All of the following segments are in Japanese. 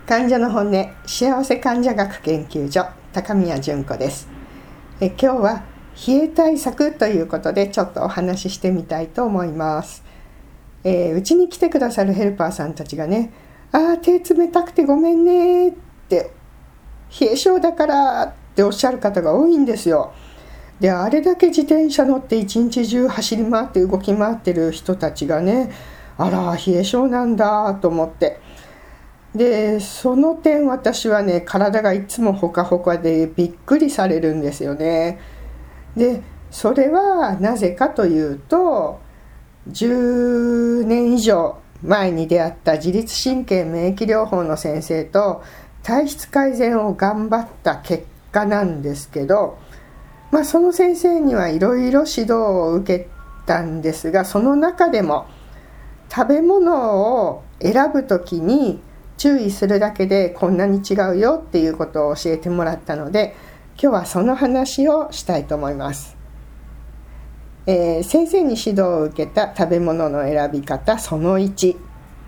患者の本音幸せ患者学研究所高宮純子です。今日は冷え対策ということでちょっとお話ししてみたいと思います。うちに来てくださるヘルパーさんたちがね、手冷たくてごめんねって冷え性だからっておっしゃる方が多いんですよ。で、あれだけ自転車乗って一日中走り回って動き回ってる人たちがね、冷え性なんだと思って、でその点私はね、体がいつもほかほかでびっくりされるんですよね。でそれはなぜかというと、10年以上前に出会った自律神経免疫療法の先生と体質改善を頑張った結果なんですけど、その先生にはいろいろ指導を受けたんですが、その中でも食べ物を選ぶときに注意するだけでこんなに違うよっていうことを教えてもらったので、今日はその話をしたいと思います。先生に指導を受けた食べ物の選び方その1、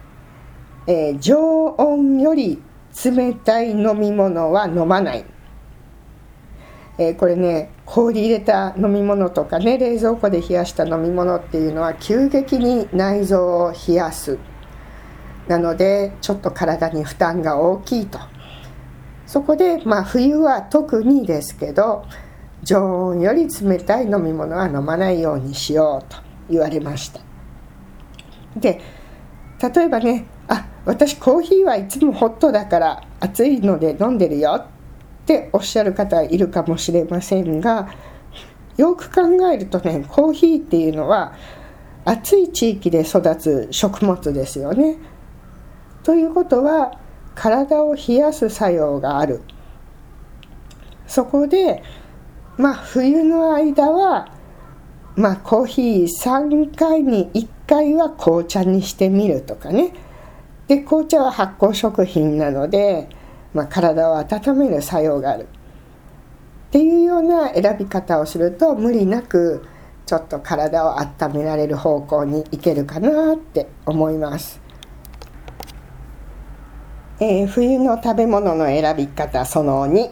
常温より冷たい飲み物は飲まない。これね、氷入れた飲み物とかね、冷蔵庫で冷やした飲み物っていうのは急激に内臓を冷やす。なのでちょっと体に負担が大きいと。そこで冬は特にですけど、常温より冷たい飲み物は飲まないようにしようと言われました。で、例えばね、私コーヒーはいつもホットだから熱いので飲んでるよっておっしゃる方いるかもしれませんが、よく考えるとね、コーヒーっていうのは暑い地域で育つ食物ですよね。ということは体を冷やす作用がある。そこで冬の間はコーヒー3回に1回は紅茶にしてみるとかね。で、紅茶は発酵食品なので、体を温める作用があるっていうような選び方をすると、無理なくちょっと体を温められる方向にいけるかなって思います。冬の食べ物の選び方その2、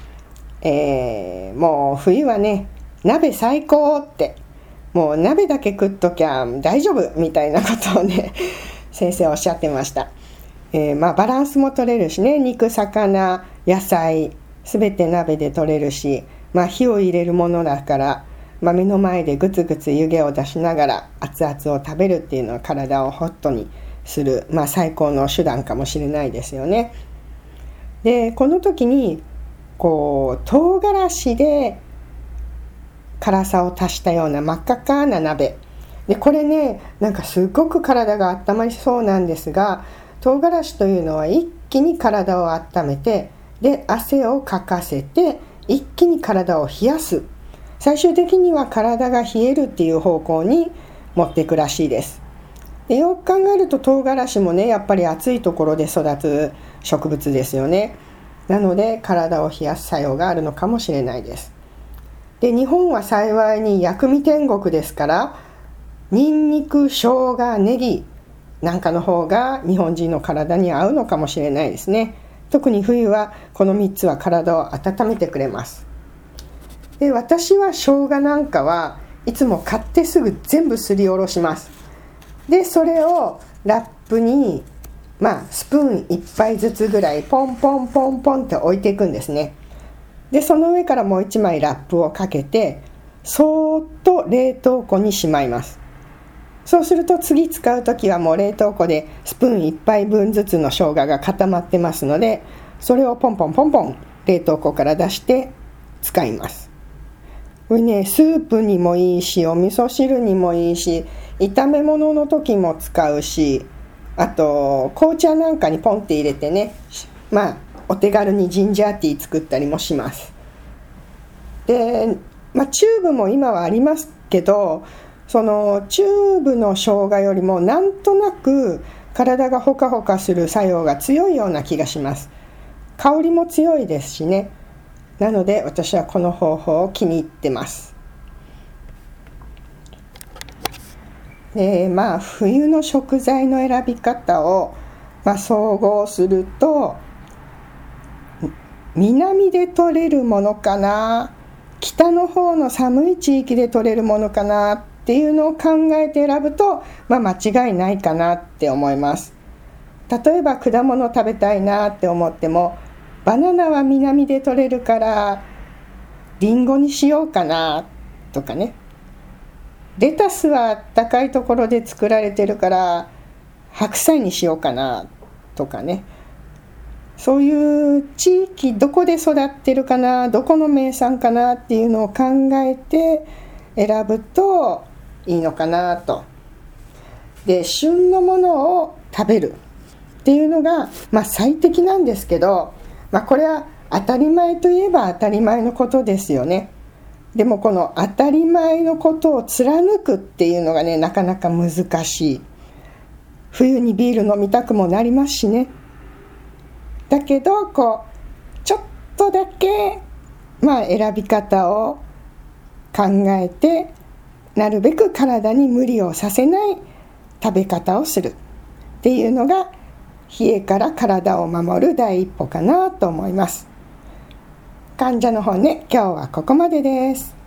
もう冬はね、鍋最高って、もう鍋だけ食っときゃ大丈夫みたいなことをね先生おっしゃってました。バランスも取れるしね、肉魚野菜すべて鍋で取れるし、火を入れるものだから、目の前でグツグツ湯気を出しながら熱々を食べるっていうのは体をホットにする、最高の手段かもしれないですよね。で、この時に唐辛子で辛さを足したような真っ赤っかな鍋で、これね、すごく体が温まりそうなんですが、唐辛子というのは一気に体を温めて、で汗をかかせて一気に体を冷やす、最終的には体が冷えるっていう方向に持っていくらしいです。で、よく考えると唐辛子もね、やっぱり暑いところで育つ植物ですよね。なので体を冷やす作用があるのかもしれないです。で、日本は幸いに薬味天国ですから、ニンニク、生姜、ネギなんかの方が日本人の体に合うのかもしれないですね。特に冬はこの3つは体を温めてくれます。で、私は生姜なんかはいつも買ってすぐ全部すりおろします。で、それをラップにスプーン1杯ずつぐらいポンポンポンポンって置いていくんですね。で、その上からもう1枚ラップをかけて、そーっと冷凍庫にしまいます。そうすると次使うときはもう冷凍庫でスプーン1杯分ずつの生姜が固まってますので、それをポンポンポンポン冷凍庫から出して使います。これね、スープにもいいし、お味噌汁にもいいし、炒め物の時も使うし、あと紅茶なんかにポンって入れてね、お手軽にジンジャーティー作ったりもします。で、チューブも今はありますけど、そのチューブの生姜よりもなんとなく体がホカホカする作用が強いような気がします。香りも強いですしね。なので私はこの方法を気に入ってます。冬の食材の選び方を総合すると、 南で採れるものかな、北の方の寒い地域で採れるものかなっていうのを考えて選ぶと、間違いないかなって思います。例えば果物食べたいなって思っても、バナナは南で採れるからリンゴにしようかなとかね、レタスは暖かいところで作られてるから白菜にしようかなとかね、そういう地域どこで育ってるかな、どこの名産かなっていうのを考えて選ぶといいのかなと。で、旬のものを食べるっていうのが、最適なんですけど、これは当たり前といえば当たり前のことですよね。でもこの当たり前のことを貫くっていうのがね、なかなか難しい。冬にビール飲みたくもなりますしね。だけどちょっとだけ選び方を考えて、なるべく体に無理をさせない食べ方をするっていうのが、冷えから体を守る第一歩かなと思います。患者の本音、今日はここまでです。